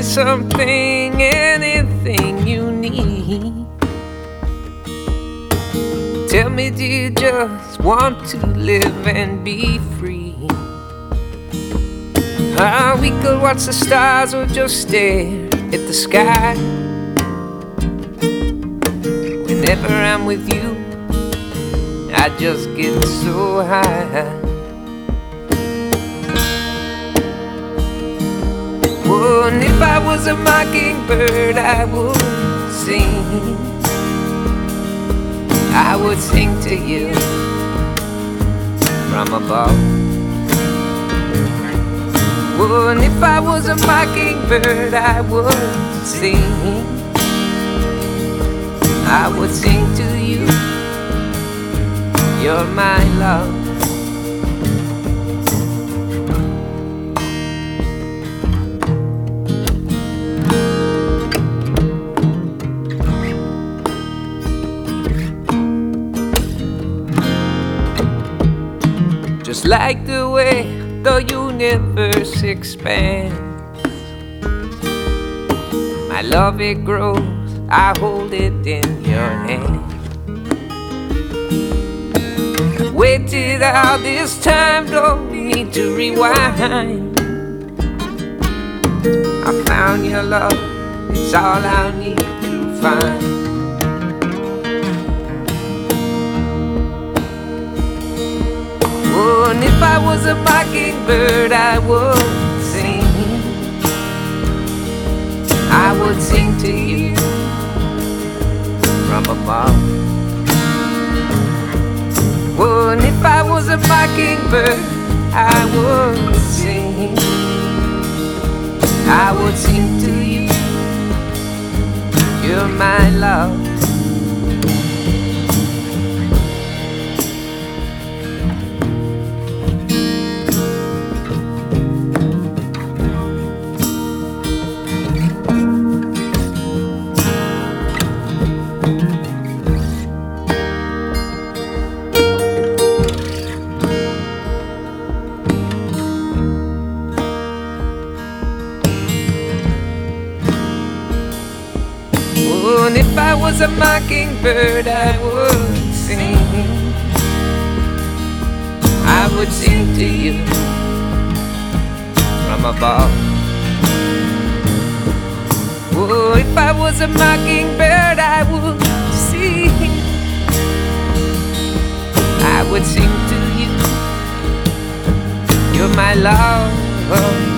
me something, anything you need. Tell me, do you just want to live and be free? We could watch the stars or just stare at the sky. Whenever I'm with you, I just get so high. Oh, and if I was a mockingbird, I would sing. I would sing to you from above. Oh, and if I was a mockingbird, I would sing. I would sing to you. You're my love. Just like the way the universe expands, my love it grows, I hold it in your hand. Waited all this time, don't need to rewind. I found your love, it's all I need to find. Oh, and if I was a mockingbird, I would sing. I would sing to you from above. Oh, and if I was a mockingbird, I would sing. I would sing to you. You're my love. Oh, and if I was a mockingbird, I would sing. I would sing to you from above. Oh, if I was a mockingbird, I would sing. I would sing to you. You're my love.